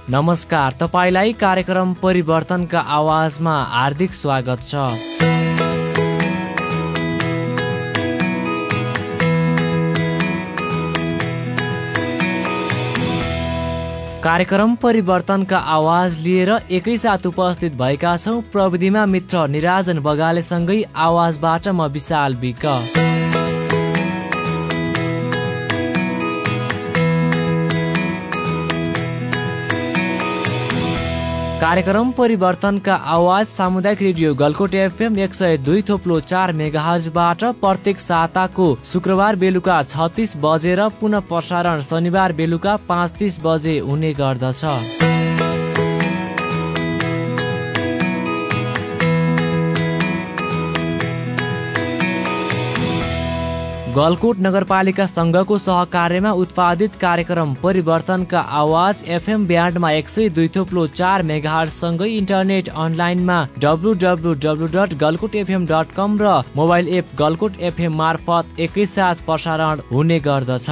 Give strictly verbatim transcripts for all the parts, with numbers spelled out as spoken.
नमस्कार, तपाईलाई कार्यक्रम परिवर्तनका आवाजमा हार्दिक स्वागत छ। कार्यक्रम परिवर्तनका आवाज लिएर एकैसाथ उपस्थित भएका छौं। प्रविधिमा मित्र निराजन बगालेसँगै आवाजबाट म विशाल विक। कार्यक्रम परिवर्तनका आवाज सामुदायिक रेडियो गलकोट एफएम एक सय दुई थोप्लो चार मेगाहर्जबाट प्रत्येक साताको शुक्रबार बेलुका छत्तीस बजेर पुनः प्रसारण शनिबार बेलुका पाँच तीस बजे हुने गर्दछ। गलकोट नगरपालिका संघको सहकार्यमा उत्पादित कार्यक्रम परिवर्तनका आवाज एफएम ब्यान्डमा एक सय दुई थोप्लो चार मेगाहर्जसँगै इन्टरनेट अनलाइनमा W W W dot Galkot FM dot com र मोबाइल एप गलकोट एफएम मार्फत एकैसाथ प्रसारण हुने गर्दछ।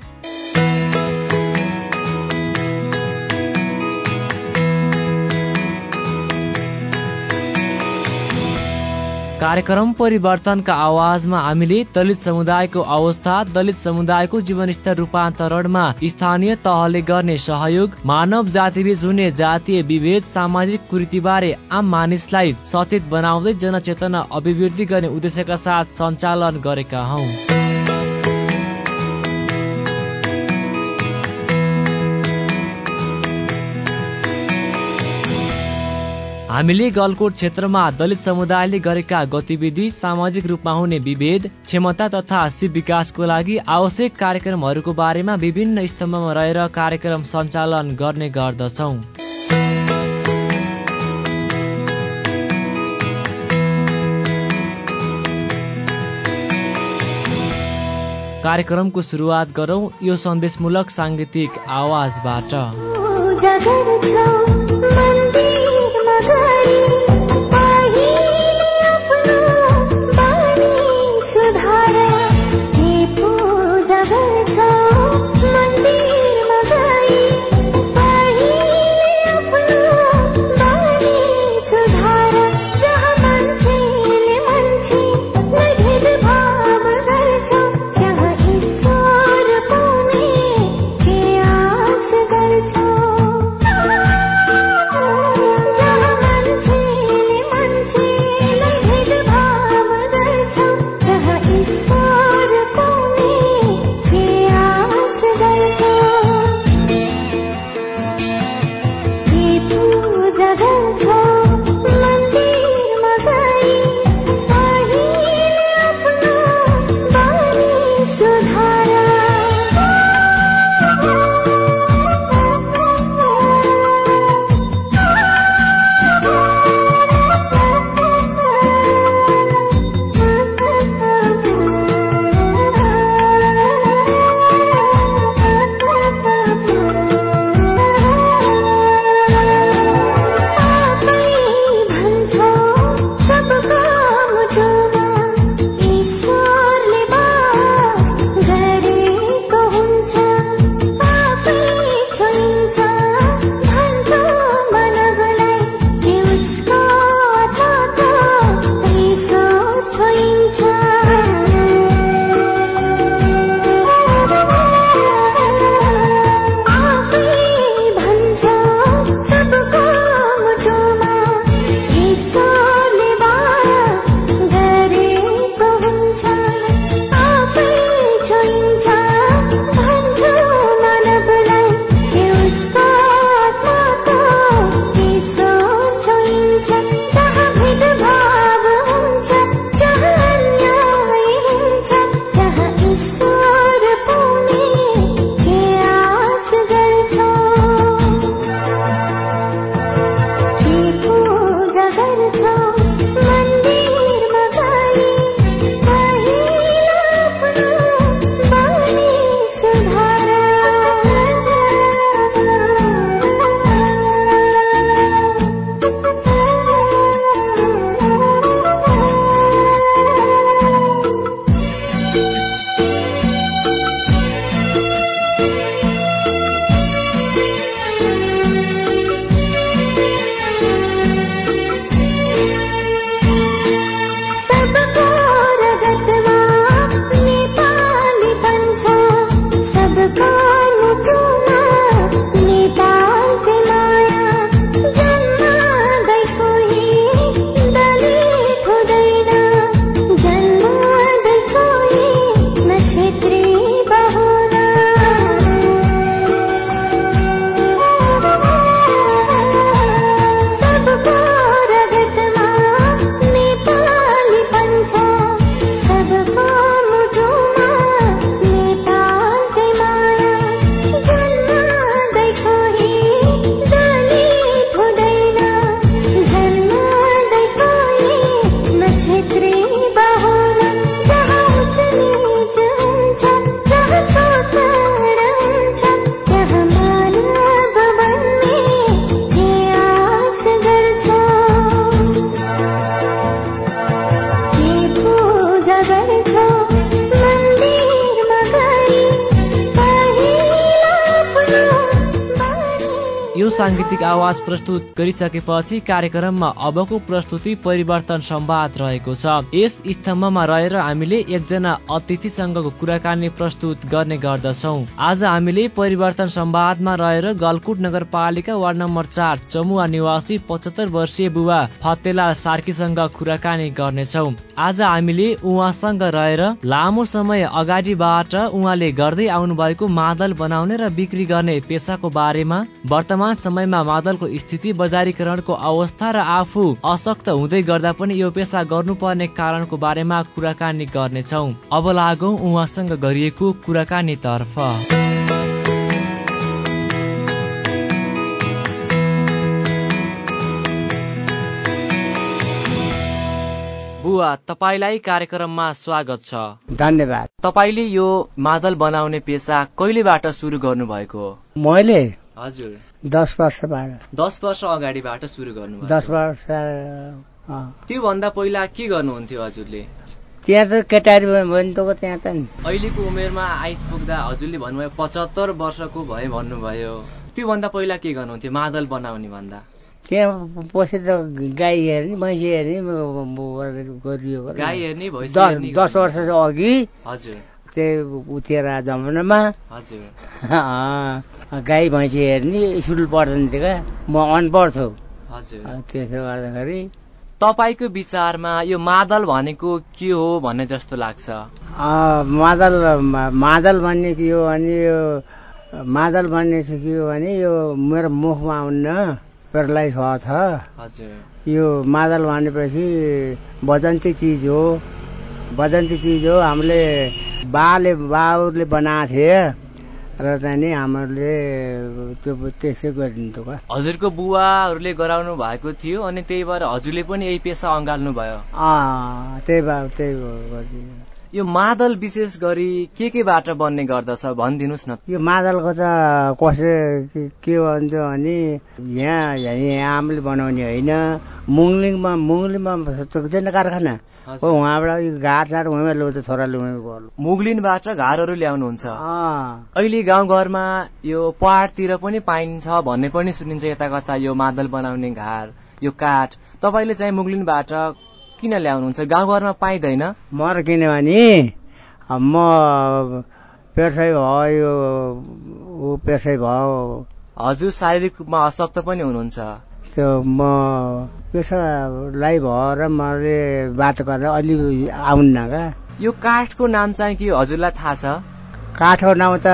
कार्यक्रम परिवर्तनका आवाजमा हामीले दलित समुदायको अवस्था, दलित समुदायको जीवनस्तर रूपान्तरणमा स्थानीय तहले गर्ने सहयोग, मानव जातिबीच हुने जातीय विभेद, सामाजिक कुरीतिबारे आम मानिसलाई सचेत बनाउँदै जनचेतना अभिवृद्धि गर्ने उद्देश्यका साथ सञ्चालन गरेका हौं। हामीले गलकोट क्षेत्रमा दलित समुदायले गरेका गतिविधि, सामाजिक रूपमा हुने विभेद, क्षमता तथा सिप विकासको लागि आवश्यक कार्यक्रमहरूको बारेमा विभिन्न स्तम्भमा रहेर कार्यक्रम सञ्चालन गर्ने गर्दछौं। कार्यक्रमको सुरुवात गरौं यो सन्देशमूलक सांगीतिक आवाजबाट। यो साङ्गीतिक आवाज प्रस्तुत गरिसकेपछि कार्यक्रममा अबको प्रस्तुति परिवर्तन संवाद रहेको छ। यस स्तम्भमा रहेर हामीले एकजना अतिथिसँगको कुराकानी प्रस्तुत गर्ने गर्दछौँ। आज हामीले परिवर्तन संवादमा रहेर गलकुट नगरपालिका वार्ड नम्बर चार चमुवा निवासी पचहत्तर वर्षीय बुबा फतेलाल सार्कीसँग कुराकानी गर्नेछौँ। आज हामीले उहाँसँग रहेर लामो समय अगाडिबाट उहाँले गर्दै आउनु भएको मादल बनाउने र बिक्री गर्ने पेसाको बारेमा, वर्तमान समयमा मादलको स्थिति, बजारीकरणको अवस्था र आफू अशक्त हुँदै गर्दा पनि यो पेसा गर्नुपर्ने कारणको बारेमा कुराकानी गर्नेछौँ। अब लागौं उहाँसँग गरिएको कुराकानी तर्फ। बुवा, तपाईलाई कार्यक्रममा स्वागत छ। धन्यवाद। तपाईले यो मादल बनाउने पेसा कहिलेबाट सुरु गर्नु भएको? मैले हजुर दस वर्षबाट दस वर्ष अगाडिबाट सुरु गर्नु। दस वर्ष त्यो भन्दा पहिला के गर्नुहुन्थ्यो हजुरले? त्यहाँ त केटारी भयो त्यहाँ त नि। अहिलेको उमेरमा आइपुग्दा हजुरले भन्नुभयो पचहत्तर वर्षको भए भन्नुभयो। त्यो भन्दा पहिला के गर्नुहुन्थ्यो मादल बनाउने भन्दा? त्यहाँ पछि त गाई हेर्ने, भैँसी हेर्ने गरियो। गाई हेर्ने, भैँसी हेर्ने दस वर्ष अघि हजुर त्यही उतेर जमानामा हजुर गाई भैँसी हेर्ने, स्कुल पढ्दैन थियो क्या, म अनपढ छु। हजुर त्यसो गर्दाखेरि तपाईको विचारमा यो मादल भनेको के हो भन्ने जस्तो लाग्छ? मादल मादल भन्ने के हो भने यो मादल भन्ने चाहिँ के हो भने यो मेरो मुखमा आउन्न पेरालाइज भएको छ। हजुर यो मादल भनेपछि बजन्ती चिज हो, बजन्ती चिज हो। हामीले बाले बाउले बनाएको थिए र त्यहाँदेखि हामीले त्यो त्यसै गरिन्थ्यो क्या। हजुरको बुवाहरूले गराउनु भएको थियो अनि त्यही भएर हजुरले पनि यही पेसा अँगाल्नु भयो? अँ त्यही भयो, त्यही गरिदियो। यो मादल विशेष गरी के केबाट बन्ने गर्दछ भनिदिनुहोस् न। यो मादलको त कसै के भन्छ भने यहाँ यहाँ हामीले बनाउने होइन, मुङलिङमा मुङलिङमा छैन कारखाना, उहाँबाट यो घाट साट उहाँमा ल्याउँछ, छोराले उहाँ। मुगलिनबाट घारहरू ल्याउनुहुन्छ? अहिले गाउँघरमा यो पहाडतिर पनि पाइन्छ भन्ने पनि सुनिन्छ यता कता, यो मादल बनाउने घार, यो काठ। तपाईँले चाहिँ मुगलिनबाट किन ल्याउनुहुन्छ? गाउँघरमा पाइँदैन? म र किनभने म पेर्सै भयो, यो ऊ पेर्सै भयो। हजुर शारीरिक रूपमा अशक्त पनि हुनुहुन्छ? त्यो म पेसालाई भएर मैले बात गरेर अलि आउन्न क्या। यो काठको नाम चाहिँ के हजुरलाई थाहा छ? काठको नाम त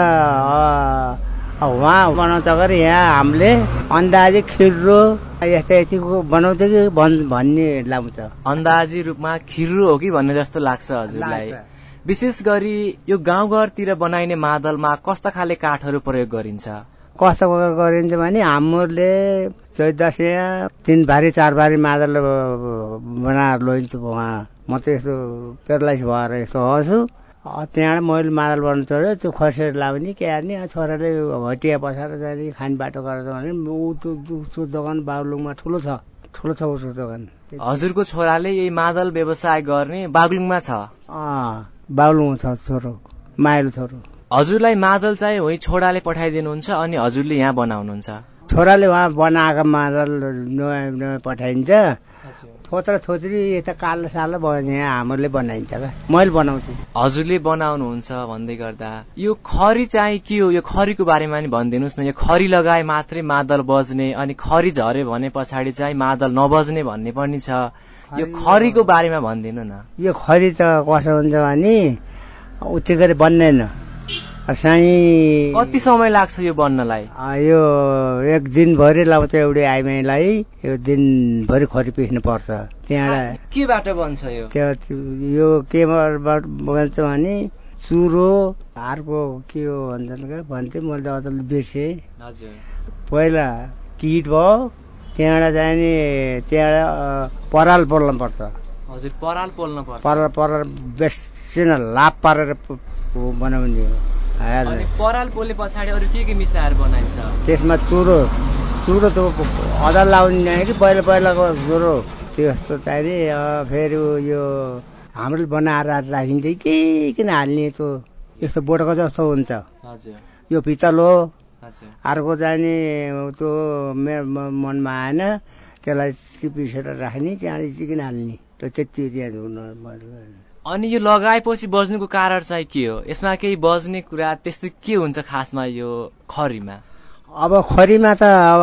उहाँ बनाउँछ गरे, यहाँ हामीले अन्दाजी खिर्रो यस्तै यतिको बनाउँछ कि भन्ने लाउँछ। अन्दाजी रूपमा खिर्रो हो कि भन्ने जस्तो लाग्छ हजुरलाई? विशेष गरी यो गाउँघरतिर बनाइने मादलमा कस्ता खाले काठहरू प्रयोग गरिन्छ? कस्तो गरिन्छ भने हामीले चौध दसियाँ तिन भारी चार भारी मादल बनाएर लैन्छु। उहाँ म त यस्तो पेरालाइज भएर यस्तो हछु, त्यहाँबाट मैले मादल बनाउनु छोड्यो। त्यो खसेर लाउने के हार्ने, छोराले हटिया बसाएर जाने खाने बाटो गरेर भने ऊ त्यो दोकान बागलुङमा ठुलो छ, ठुलो छ उसको दोकान। हजुरको छोराले यही मादल व्यवसाय गर्ने बागलुङमा छ? अँ बागलुङमा छ छोरो, माइलो छोरो। हजुरलाई मादल चाहिँ वही छोराले पठाइदिनुहुन्छ अनि हजुरले यहाँ बनाउनुहुन्छ? छोराले उहाँ बनाएको मादल नयाँ नयाँ पठाइन्छ। थोत्रा थोत्री यता कालो सालो भयो, यहाँ हामीले बनाइन्छ क्या, मैले बनाउँछु। हजुरले बनाउनुहुन्छ भन्दै गर्दा यो खरी चाहिँ के हो? यो खरीको बारेमा नि भनिदिनुहोस् न। यो खरी लगाए मात्रै मादल बज्ने अनि खरी झर्यो भने पछाडि चाहिँ मादल नबज्ने भन्ने पनि छ। यो खरीको बारेमा भनिदिनु न। यो खरी त कसो हुन्छ भने उति गरी बन्दैन, साई कति समय लाग्छ यो बन्नलाई? यो एक दिनभरि लाउँछ एउटै आइमाईलाई, यो दिनभरि खरी पिस्नु पर्छ। त्यहाँबाट केबाट बन्छ यो? त्यो यो केबाट बन्छ भने चुरो हारको के हो भन्छन् क्या, भन्थे मैले त अझ बिर्सेँ। हजुर पहिला किट भयो, त्यहाँबाट चाहिँ नि त्यहाँबाट पराल पोल्नु पर्छ। हजुर पराल पोल्नु पर्छ? पराल पराल बेसिन लाप पारेर बनाउने हो। पराल पोले पछाडि अरू के के मिसाएर बनाइन्छ? त्यसमा चुरो चुरो त अदर लाउने कि पहिला पहिलाको चुरो त्यस्तो चाहिने। फेरि यो हामीले बनाएर राखिन्छ कि किन हाल्ने, त्यो यस्तो बोटको जस्तो हुन्छ। हजुर यो पितल हो, अर्को चाहिँ नि त्यो मेरो मनमा आएन त्यसलाई पिसेर राख्ने त्यहाँदेखि चिकिन हाल्ने र त्यति त्यहाँ धुनु। अनि यो लगाएपछि बज्नुको कारण चाहिँ के हो? यसमा केही बज्ने कुरा त्यस्तो के हुन्छ खासमा यो खरीमा? अब खरीमा त अब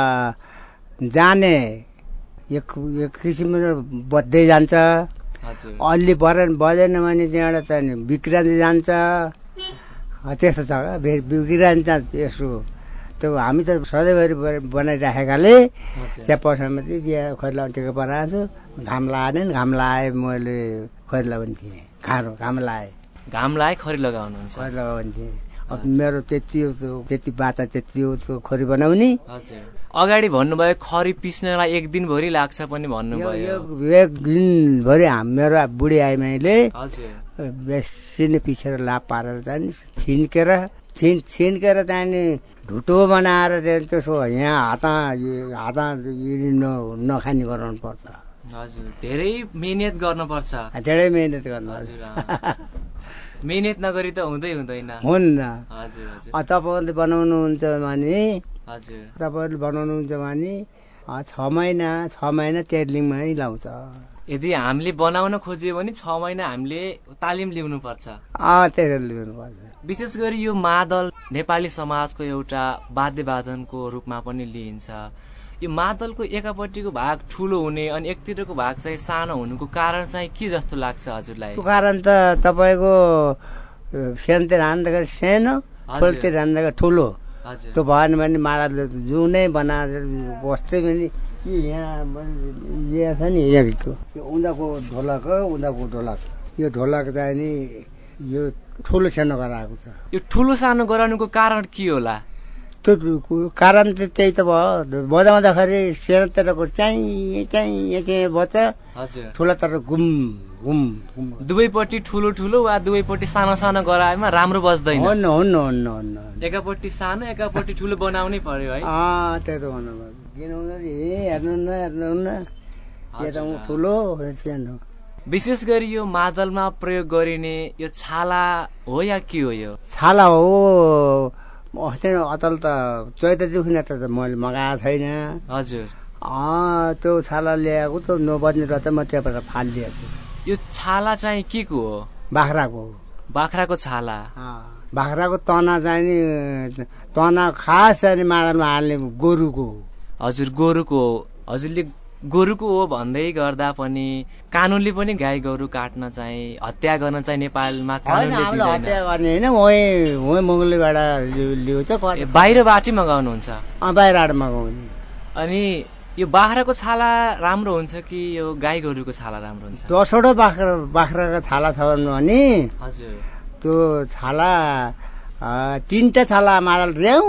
जाने एक एक किसिमले बज्दै जान्छ। अलि बरेन बजेन भने त्यहाँबाट चाहिँ बिग्रँदै जान्छ। त्यस्तो छ बिग्रन्छ यसो। त्यो हामी त सधैँभरि बनाइराखेकाले त्यहाँ पसलमा चाहिँ त्यहाँ खैर लगाउनु बनाएको छु। घाम लगाएन घाम लगाए मैले खैर लगाउने थिएँ। खारो घाम लगाए घाम लगाए खरी लगाउनुहुन्छ? खैर लगाउने थिएँ। अब मेरो त्यति हो त्यति बाचा त्यति हो त्यो खरी बनाउने। अगाडि भन्नुभयो खरी पिस्नलाई एक दिनभरि लाग्छ पनि भन्नुभयो। एक दिनभरि मेरो बुढी आइमाईले बेसी पिसेर लाभ पारेर चाहिँ छिन्केर छिन छिन्केर चाहिँ ढुटो बनाएर त्यसो यहाँ हात हात नखानी गराउनु पर्छ। हजुर धेरै मिहिनेत गर्नुपर्छ। धेरै मिहिनेत गर्नुपर्छ। मिहिनेत नगरी त हुँदै हुँदैन। हुन्न। हजुर हजुर। तपाईँहरूले बनाउनुहुन्छ भने हजुर तपाईँहरूले बनाउनुहुन्छ भने छ महिना छ महिना तेर्लिङमै लाउँछ। यदि हामीले बनाउन खोज्यो भने छ महिना हामीले तालिम लिनुपर्छ। त्यसरी लिनुपर्छ। विशेष गरी यो मादल नेपाली समाजको एउटा वाद्यवादनको रूपमा पनि लिइन्छ। यो मादलको एकापट्टिको भाग ठुलो हुने अनि एकतिरको भाग चाहिँ सानो हुनुको कारण चाहिँ के जस्तो लाग्छ हजुरलाई? त्यो कारण त तपाईँको सानोतिर हान्दाखेरि सानो ठुलोतिर हान्दाखेरि ठुलो। त्यो भएन भने मादलले जुनै बनाएर बस्दै पनि यहाँ यहाँ छ नि यहाँको उनीहरूको ढोलक हो उनीहरूको ढोलक। यो ढोलक चाहिँ नि यो ठुलो सानो गराएको छ। यो ठुलो सानो गराउनुको कारण के होला? त्यो कारण चाहिँ त्यही त भयो। बजाउँदाखेरि सानोतिरको चाहिँ चाहिँ चाहिँ बच्छ। ठुलो तर घुम घुम घुम। दुवैपट्टि ठुलो ठुलो वा दुवैपट्टि सानो सानो गराएमा राम्रो बज्दैन? हुन्न हुन्न हुन्न हुन्न। एकापट्टि सानो एकापट्टि ठुलो बनाउनै पर्यो है? अँ त्यही त भन्नु पर्यो। किन भन्दाखेरि हेर्नु न हेर्नु न यता ठुलो सानो। विशेष गरी यो मादलमा प्रयोग गरिने यो छाला हो या के हो? यो छाला हो। अचल त चैतदेखि त मैले मगाएको छैन। हजुर। त्यो छाला ल्याएको त नबज्ने रहेछ म त्यहाँबाट फालिदिएको। यो छाला चाहिँ के को हो? बाख्राको। बाख्राको छाला? बाख्राको तना चाहिँ नि तना खास चाहिँ मादलमा हाल्ने गोरुको। हजुर गोरुको। हजुरले गोरुको हो भन्दै गर्दा पनि कानुनले पनि गाई गोरु काट्न चाहिँ हत्या गर्न चाहिँ नेपालमा कानुनले दिँदैन। हत्या गर्ने होइन वही वही मंगलीबाट ल्याउँछ। बाहिरबाटै मगाउनुहुन्छ? बाहिरबाट मगाउने। अनि यो बाख्राको छाला राम्रो हुन्छ कि यो गाई गोरुको छाला राम्रो हुन्छ? दसवटा बाख्रा बाख्राको छाला छ भने हजुर त्यो छाला तिनवटा छाला मादल ल्याऊ